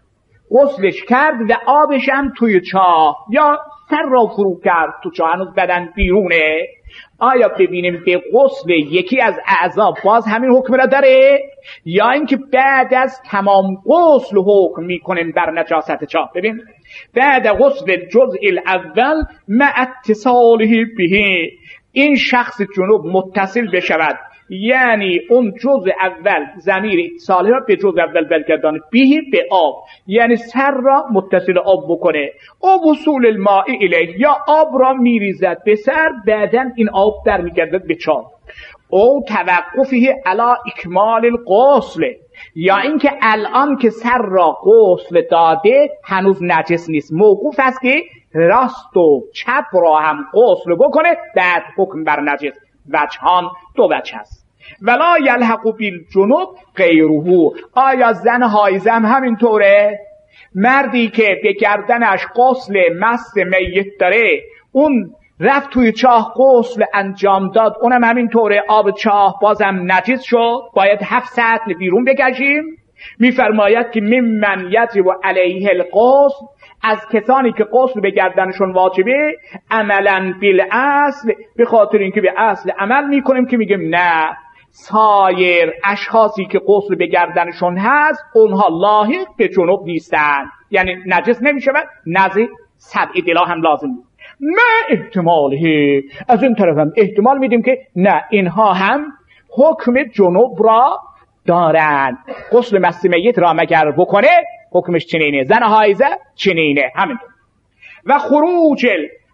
غسلش کرد و آبش هم توی چاه یا سر را فرو کرد تو چاه، هنوز بدن بیرونه، آیا ببینیم به غسل یکی از اعضا باز همین حکم را داره، یا اینکه بعد از تمام غسل حکم میکنیم بر نجاست چاه؟ ببین بعد غسل جزء الاول مع اتصاله به، این شخص جنوب متصل بشود، یعنی اون جزء اول ضمیر اتصاله را به جزء اول برگردانه، به آب، یعنی سر را متصل آب بکنه. او وصول الماء الیه، یا آب را میریزد به سر، بعدن این آب در میگردد به چاه. او توقفه علی اکمال الغسل، یا اینکه الان که سر را غسل داده هنوز نجس نیست، موقوف است که راست و چپ را هم غسل بکنه بعد حکم بر نجس. وجهان دو وجه است. ولا یلحق بالجنوب غیره، آیا زن حایزم همینطوره؟ مردی که به گردنش غسل مس میت داره، اون رفت توی چاه غسل انجام داد، اونم همینطوره، آب چاه بازم نجس شد، باید 7 سطل بیرون بکشیم. میفرماید که ممن یجب علیه الغسل، از کسانی که غسل به گردنشون واجبه، عملا بالاصل، به خاطر اینکه به اصل عمل میکنیم که میگیم نه، سایر اشخاصی که غسل به گردنشون هست اونها لاحق به جنوب نیستن، یعنی نجس نمیشود، نزد 7 دلا هم لازم نیست. نه احتماله، از این طرف هم احتمال میدیم که نه، اینها هم حکم جنوب را دارن. غسل مس میت را مگر بکنه حکمش چنینه، زن حایزه چنینه، همینطور. و خروج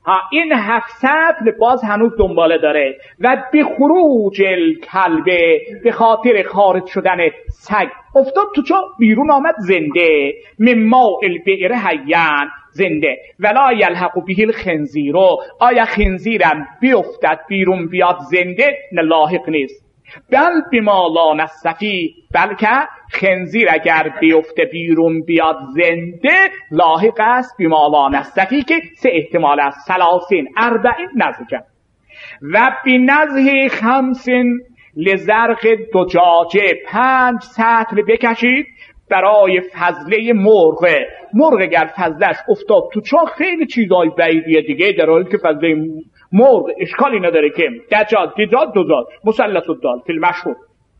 این 7 سطل باز هنوز دنباله داره. و بی خروج الکلب، به خاطر خارج شدن سگ افتاد تو چاه، بیرون آمد زنده. مما البئر حیان، زنده. ولا یلحق به الخنزیر، آیا خنزیرم بیفتد بیرون بیاد زنده؟ نه، لاحق نیست. بل بما لا نستفی، بلکه خنزیر اگر بیفته بیرون بیاد زنده لاحق است بما لا نستفی، که 3 احتمال است: 30 40 نزجه. و بنزه 5 لزرق دجاجه، 5 سطل بکشید برای فضله مرغ. مرغ اگر فضلش افتاد تو چاه خیلی چیزای بعیدیه دیگه، در حالی که فضله مرغ اشکالی نداره که دجاج مثلث الدال فی المشهور.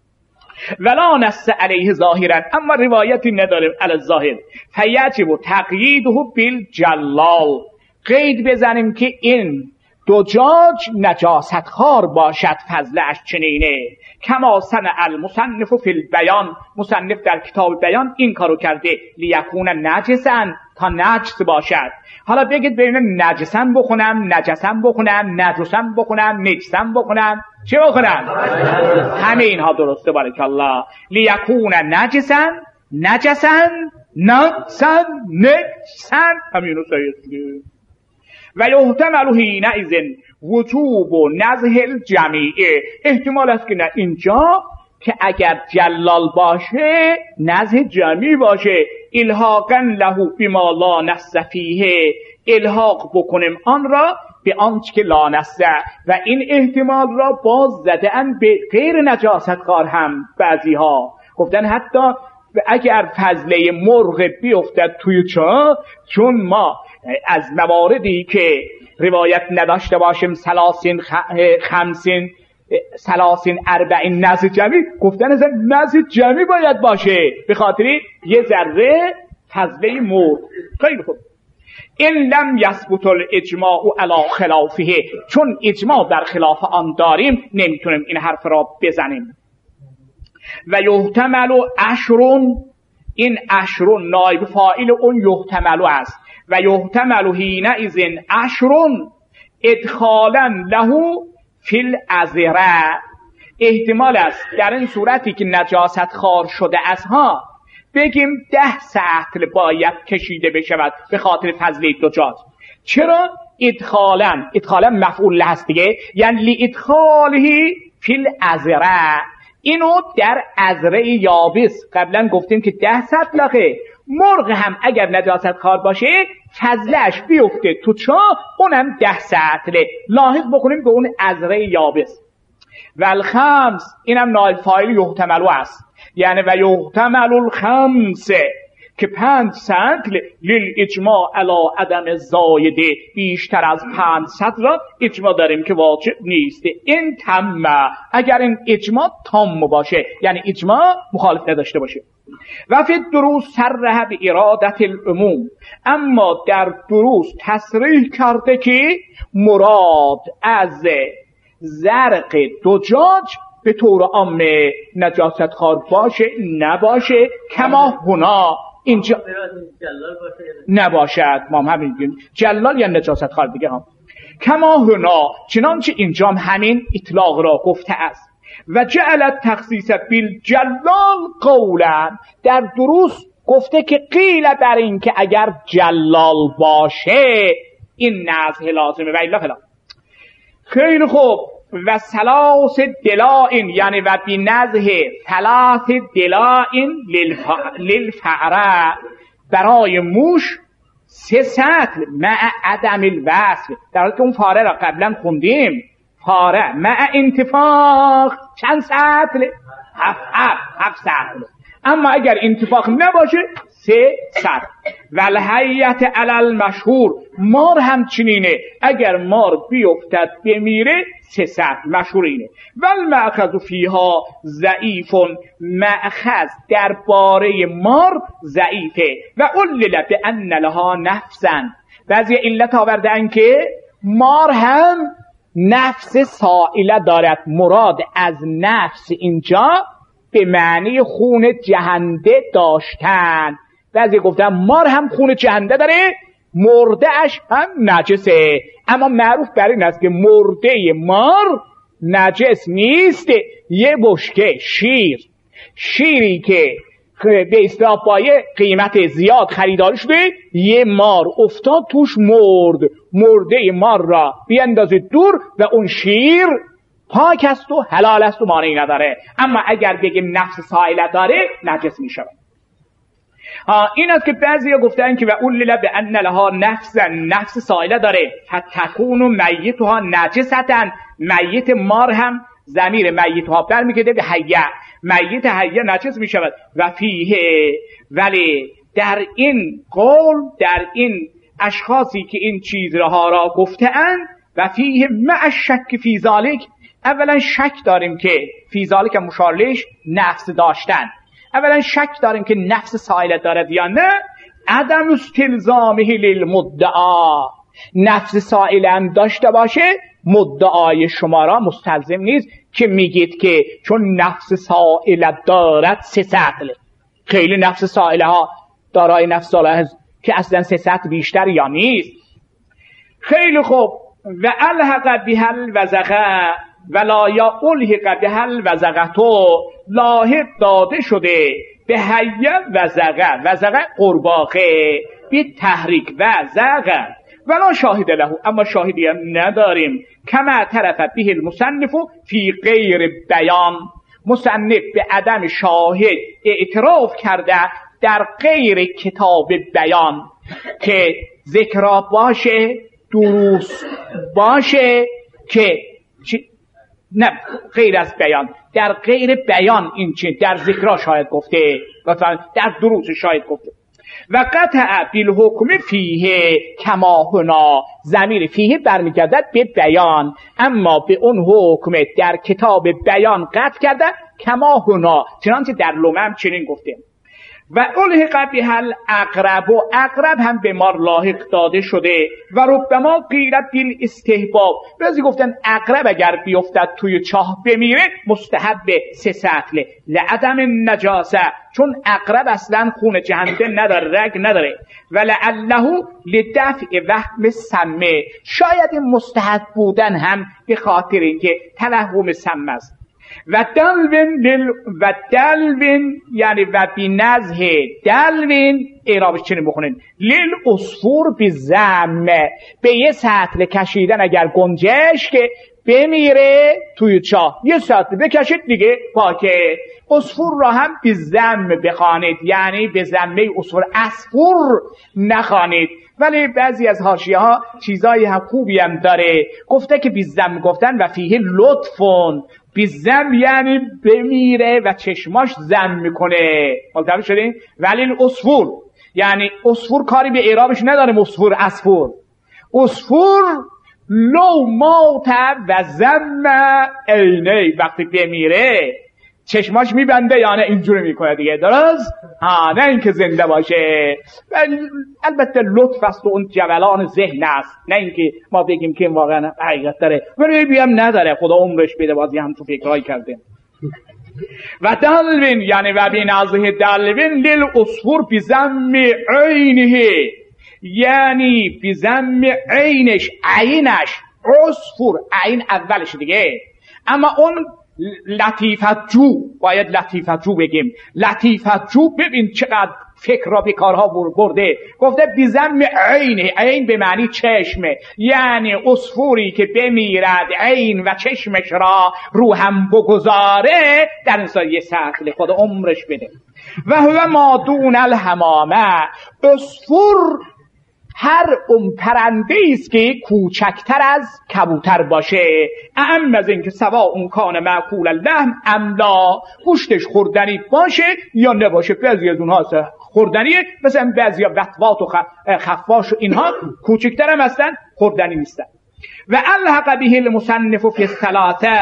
ولا نص علیه ظاهرا، اما روایتی نداره علی الظاهر. فیجب تقییده بالجلال، قید بزنیم که این دجاج نجاست خار باشد، فضلش چنینه. کما صنع المصنف فی البیان، مصنف در کتاب بیان این کارو کرده. لیکون نجسا، تا نجس باشد. حالا بگید ببینم نجسن بخونم، نجسن بخونم، نجسن بخونم، نجسن بخونم، چه بخونم؟ همه اینها درسته، بارک الله. لیکون نجسن، نجسن، نجسن، نجسن، همینو صحیح. و یحتمل حینئذ وجوب و نزه الجمیع، احتمال است که نه اینجا که اگر جلال باشه نزه جمعی باشه. الحاقا له بما لا نص فیه، الحاق بکنیم آن را به آنچه که لا نص. و این احتمال را باز زدن به غیر نجاست کار هم. بعضی ها گفتن حتی اگر فضله مرغ بیفتد توی چاه، چون ما از مواردی که روایت نداشته باشیم 30 50 30 40 نزد جمعی، گفتن از نزد جمعی باید باشه به خاطر یه ذره فضله مرغ. خیلی خوب. این لم یثبت الاجماع علی خلافه، چون اجماع در خلاف آن داریم نمیتونیم این حرف را بزنیم. و یحتمل عشرون، این عشرون نایب فاعل اون یحتمل است. و یحتمل حینئذ عشرون ادخالا له فی الازره، احتمال است در این صورتی که نجاست خار شده از ها بگیم 10 سطل باید کشیده بشود به خاطر فضله دجاج. چرا؟ ادخالا مفعول هست دیگه، یعنی لادخاله فی الازره، اینو در ازره یابس. قبلا گفتیم که 10 سطلقه. مرغ هم اگر نجاست خار باشه فضلش بیفته تو چاه، اونم 10 سطله. لاحظ بکنیم به اون ازره یابس. والخمس، اینم نایب فاعل یحتمل است، یعنی و یحتمل الخمس، که 5 سطل للاجماع علی عدم زایده، بیشتر از 5 سطل را اجماع داریم که واجب نیست. این تم، اگر این اجماع تام باشه، یعنی اجماع مخالف نداشته باشه. و فی دروس صرح به ارادت العموم، اما در دروس تصریح کرده که مراد از زرق دجاج به طور عام نجاست خار باشه نباشه. کما هنا، اینجا نباشد، ما همین میگیم جلال یا نجاست خار دیگه هم. کما هنا، چنانچه اینجا همین اطلاق را گفته است. و جعلت تخصیص بالجلال قولا، در دروس گفته که قیل بر این که اگر جلال باشه این نزه لازمه و الا فلا. خیلی خوب. و 3 دلائن، یعنی و بی نزه 3 دلائن للفعره، برای موش 3 سطل مع عدم الوصل، در حالی که اون فاره را قبلا خوندیم. فاره مع انتفاق چند سطل؟ 7 سطل. اما اگر انتفاق نباشه 3 سطل. والحیت علی المشهور، مار هم چنینه، اگر مار بیفتد بمیره 3 سطل، مشهور اینه. والمأخذ فیها ضعیف، مأخذ درباره مار ضعیفه. و علل بأن لها نفسا، بعضی علت آوردن که مار هم نفس سائله دارد. مراد از نفس اینجا به معنی خون جهنده داشتن. بعضی گفتن مار هم خون جهنده داره، مردهش هم نجسه. اما معروف بر این است که مرده مار نجس نیست. یه بشکه شیری که به اصطلاح با قیمت زیاد خریداری شده، یه مار افتاد توش مرده مار را بیندازید دور و اون شیر پاک است و حلال است و مانعی نداره. اما اگر بگیم نفس سائله داره نجس می شود. این است که بعضیا گفتن که و اولل بان لها نفس سائله داره، فتکون میتها نجستا. میت مار هم ضمیر میتها برمیگرده به حیه، میت حیه نجس می شود. و فیه، ولی در این قول، در این اشخاصی که این چیزها را گفته‌اند، و فیه مع الشک فی ذالک، اولا شک داریم که فی ذالک مشارلش نفس داشتن، اولا شک داریم که نفس سائله دارد یا نه. عدم استلزامه للمدعا، نفس سائله هم داشته باشه مدعای شما را مستلزم نیست که میگید که چون نفس سائله دارد سه سطله. خیلی نفس سائله ها دارای نفس سائله که اصلا سه سطل بیشتر یا نیست. خیلی خوب. و الحق بها الوزغه ولا یا الحق بها الوزغه، لاحق داده شده به حیه وزغه قرباقه به تحریک وزغه ولا شاهد له، اما شاهدی هم نداریم. کما طرف به المصنف فی غیر بیان، مصنف به عدم شاهد اعتراف کرده در غیر کتاب بیان که ذکرا باشه، دروس باشه، که نه غیر از بیان، در غیر بیان این چی در ذکرا شاید گفته، مثلا در دروس شاید گفته. و قطع بالحکم فیه کما هنا، ضمیر فیه برمیگردد به بیان، اما به اون حکم در کتاب بیان قطع کرده کما هنا، چنانچه در لمم چنین گفته. و الحق بها الاقرب، و اقرب هم به مار لاحق داده شده. و ربما قیلت بالاستحباب، بعضی گفتن اقرب اگر بیفتد توی چاه بمیره مستحب سه سطله لعدم النجاسه، چون اقرب اصلا خون جهنده نداره، رگ نداره. و لعله لدفع وهم سمه، شاید مستحب بودن هم به خاطر اینکه توهم سم است. و دلوین یعنی و بی نزه دلوین اعرابش چنین بخونین للعصفور بی زم، به یه سطل کشیدن اگر گنجش که بمیره توی چاه یه سطل بکشید دیگه پاکه. عصفور را هم بی زم بخوانید، یعنی به زمه عصفور نخوانید. ولی بعضی از حاشیه ها چیزای خوبی هم داره، گفته که بی زم گفتن و فیه لطفون، بی زم یعنی بمیره و چشماش زم میکنه، ملتفت شدین؟ ولی العصفور یعنی عصفور کاری به اعرابش نداره، عصفور لو مات و زم عینی، وقتی بمیره چشماش میبنده، یعنی اینجوری میکنه دیگه، درست؟ نه اینکه زنده باشه. البته لطف است و اون جولان ذهن است، نه اینکه ما بگیم که واقعا حقیقت داره، ولی بیم نداره، خدا عمرش بده، بازی هم تو فکرهایی کرده. و دلوین یعنی و بین ازه دلوین للعصفور بزم عینه، یعنی بزم عینش، عینش عصفور، عین اولش دیگه. اما اون لطیفت جو، باید لطیفت جو بگیم. لطیفت جو ببین چقدر فکر را به کارها برده، گفته بیزم عینه، عین به معنی چشمه، یعنی عصفوری که بمیرد عین و چشمش را رو هم بگذاره در این یه سطل خدا عمرش بده. و هو ما دون الحمامه، عصفور هر پرنده است که کوچکتر از کبوتر باشه، اهم از اینکه سوا اون کان معقول اللحم املا، گوشتش خوردنی باشه یا نباشه. بعضی از اونها خوردنیه، مثلا بعضی وطوات و خفاش و اینها کوچکتر هم هستن، خوردنی نیستن. و الحق به المصنف فی الثلاثه،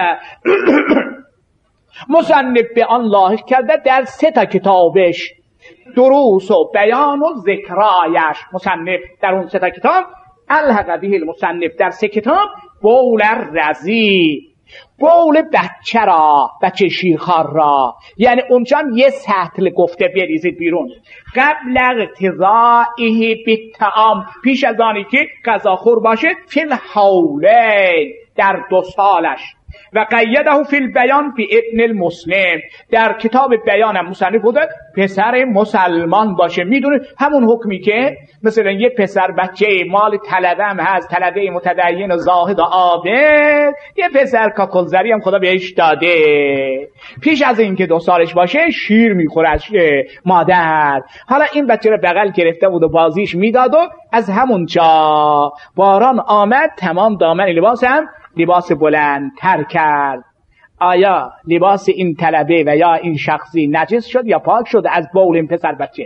مصنف به آن لاحق کرده در 3 کتابش، دروس و بیان و ذکرایش. مصنف در اون 3 کتاب، الحق به المصنف در 3 کتاب، بول الرزی بول بچه را، بچه شیرخوار را، یعنی اونجا یه سطل گفته بریزید بیرون. قبل اقتضائه بالطعام، پیش از آنی که غذاخور باشه، فی الحولین، در 2 سالش. و قیده فی البیان بی ابن المسلم، در کتاب بیانم مصنف بوده پسر مسلمان باشه. میدونه همون حکمی که مثلا یه پسر بچه مال طلبه هم هست، طلبه متدین و زاهد و عابد، یه پسر کاکلزری هم خدا بهش داده، پیش از اینکه 2 سالش باشه شیر میخوره از مادر. حالا این بچه رو بغل گرفته بود و بازیش میداد و از همون جا باران آمد، تمام دامن لباس هم لباس بلند تر کرد. آیا لباس این طلبه و یا این شخصی نجس شد یا پاک شد از بول این پسر بچه؟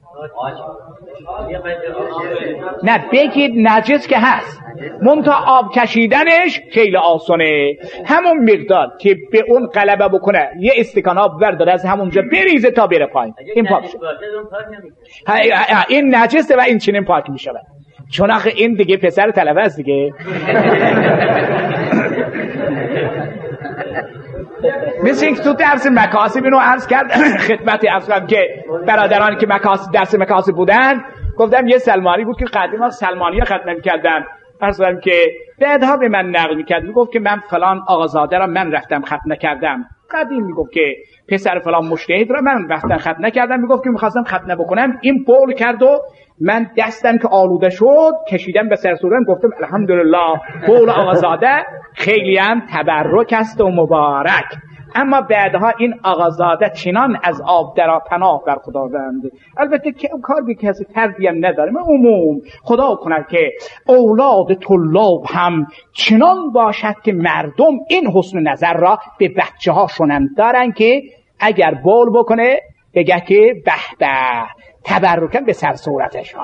نه بگید نجس که هست، منتها آب کشیدنش خیلی آسانه. همون مقدار که به اون غلبه بکنه یه استکان آب برداره از همونجا بریزه تا بره پایین، این پاک شد. این نجسه و این چنین پاک می شود، چون آخه این دیگه پسر طلبه است دیگه. مثل اینکه تو درس مکاسب اینو عرض کرد خدمت افغان که برادرانی که درس مکاسب بودن، گفتم یه سلمانی بود که قدیما سلمانی ختم می‌کردن، فرضاً که بعدها به من نقل می‌کرد، میگفت که من فلان آقازاده را من رفتم ختم کردم. قدیم میگفت که پسر فلان مجتهد را من رفتم ختم کردم، میگفت که می‌خواستم ختم بکنم، این بول کرد و من دستم که آلوده شد کشیدم به سر صورتم، گفتم الحمدلله بول آقازاده خیلی هم تبرک است و مبارک. اما بعدها این آقازاده چنان از آب درا پناه بر خداوند، البته که کار به کسی تردیم نداره، من عموم خدا کنه که اولاد طلاب هم چنان باشد که مردم این حسن نظر را به بچه هاشون دارن که اگر بول بکنه بگه که به به تبرکم به سر صورتش.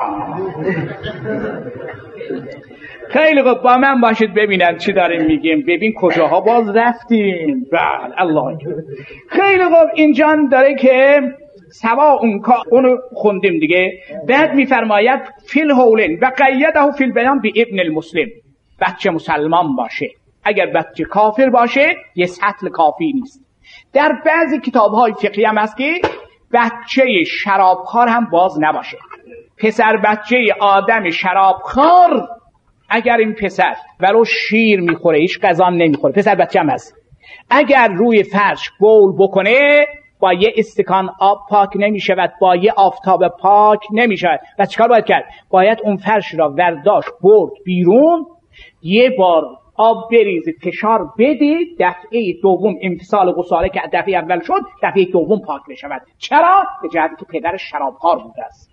خیلی خوب، با من باشید ببینن چی داریم میگیم. ببین کجاها باز رفتیم. بله الله اکبر. خیلی خوب، اینجا داره که سوا اونو خوندیم دیگه. بعد میفرماید فی الحولین و قیده فی البیان بی ابن المسلم، بچه مسلمان باشه. اگر بچه کافر باشه یه سطل کافی نیست. در بعضی کتاب‌های فقهی هم هست که بچه شرابخوار هم باز نباشه. پسر بچه آدم شرابخوار، اگر این پسر ولو شیر میخوره هیچ غذا نمیخوره، پسر بچه هم هست، اگر روی فرش بول بکنه با یه استکان آب پاک نمیشود، با یه آفتاب پاک نمیشود. و چیکار باید کرد؟ باید اون فرش را ورداشت برد بیرون، یه بار آب بریزید، فشار بدید، دفعه دوم انفصال گساله که دفعه اول شد دفعه دوم پاک بشود. چرا؟ به جهتی که پدرش شرابخوار بوده است.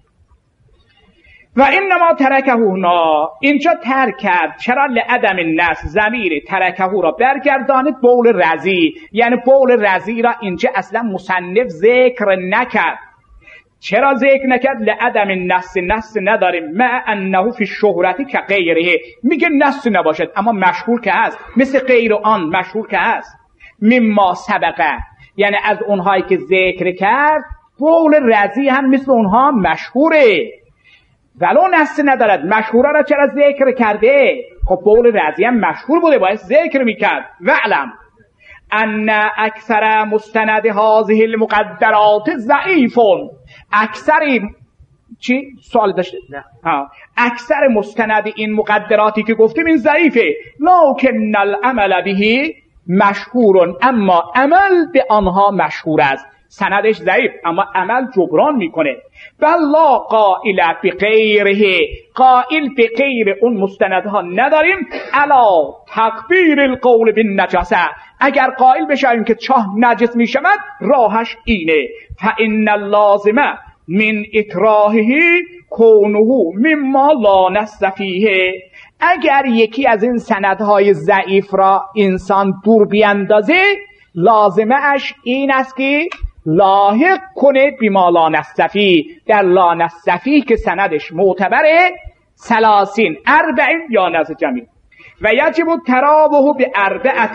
و انما ترکه هنا، اینجا ترک کرد. چرا؟ لعدم النص، ضمیر ترکه را برگردانید بول رضی، یعنی بول رضی را اینجا اصلا مصنف ذکر نکرد. چرا ذکر نکرد؟ لعدم النص، نص نداریم. مع انه فی الشهرتی که غیره، میگه نص نباشد اما مشهور که هست، مثل غیر آن مشهور که هست. مما سبقه، یعنی از اونهایی که ذکر کرد بول رضی هم مثل اونها مشهوره، ولو نص ندارد. مشهوره را چرا ذکر کرده؟ خب بول رضی هم مشهور بوده، باید ذکر میکرد. وعلم ان اکثر مستند هذه المقدرات ضعیفون، اکثر چی؟ سوال داشته؟ نه. اکثر مستند این مقدراتی که گفتیم این ضعیفه. لکن العمل به مشهور، اما عمل به آنها مشهور است. سندش ضعیف اما عمل جبران میکنه. بلا قائل بغیره، قائل به غیر اون مستندها نداریم. الا تکبیر القول بالنجاسه، اگر قائل بشیم که چاه نجس میشود راهش اینه. فان اللازم من اکراهه کونه مما لا نص فیه، اگر یکی از این سندهای ضعیف را انسان دور بیندازه لازمه اش این است که لاحق کنه بما لا نص فیه، در لا نص فیه که سندش معتبره 30 40 یا نص جمعی. و یجب ترابه به 4.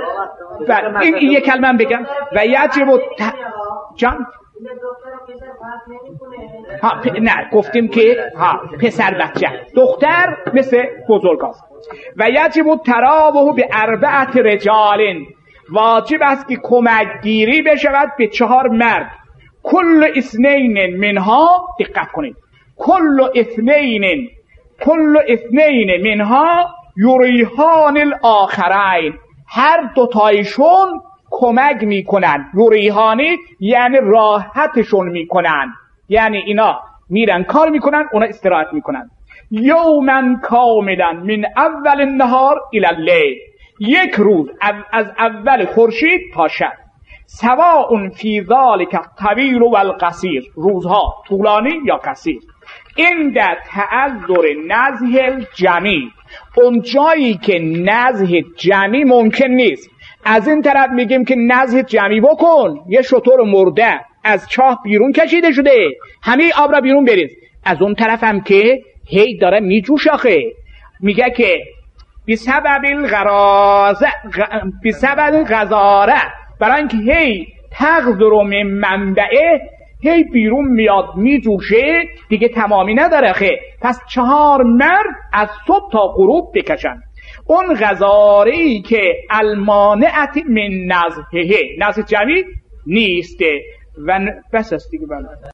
و این یک کلمه بگم. و یجب جان نه گفتیم که پسر بچه، دختر مثل بزرگ هست. و یجب التراوح به 4 رجال، واجب است که کمک گیری بشود به 4 مرد. کل اثنین منها، دقت کنید، کل اثنین منها یریحان الاخرین، هر 2 تایشون کمک میکنن. یریحانی یعنی راحتشون میکنن، یعنی اینا میرن کار میکنن، اونا استراحت میکنن. یوما کاملا من اول النهار الی اللیل، 1 روز از اول خورشید تا شب. سواء فی ذلک الطویل و القصیر، روزها طولانی یا قصیر. این در تعذر نزح الجمی، اون جایی که نزح جمی ممکن نیست. از این طرف میگیم که نزح جمی بکن، یه شتر مرده از چاه بیرون کشیده شده، همه آب را بیرون بریز. از اون طرف هم که هی داره میجوش، آخه میگه که بسبب الغزاره، برای اینکه هی تغذر من منبعه، هی بیرون میاد میجوشه، دیگه تمامی نداره خه. پس 4 مرد از صبح تا غروب بکشن. اون غزاره‌ای که المانعت من نزهه، نزه جمعی نیسته و بس است دیگه.